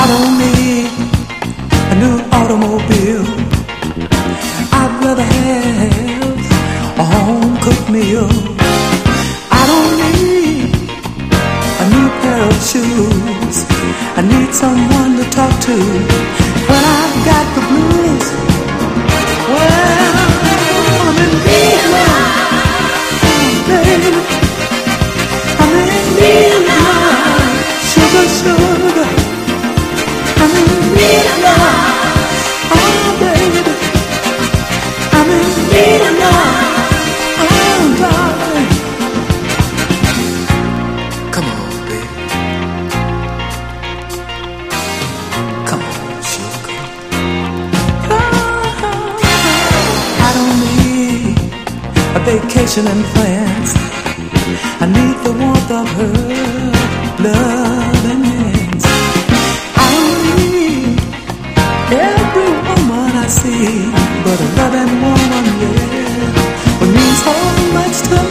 don't need a new automobile. I'd rather have a home-cooked meal. I don't need a new pair of shoes. I need someone to talk to when I've got the blues. Well, I'm in need of love, baby. I'm in need of love, sugar, sugar. I'm in need of love, oh baby. I'm in need of love, oh darling. Come on, baby. Come on, sugar. I don't need a vacation in France. I need the warmth of her love and hands. I don't need every woman I see, but a loving woman, yeah, would mean so much to me.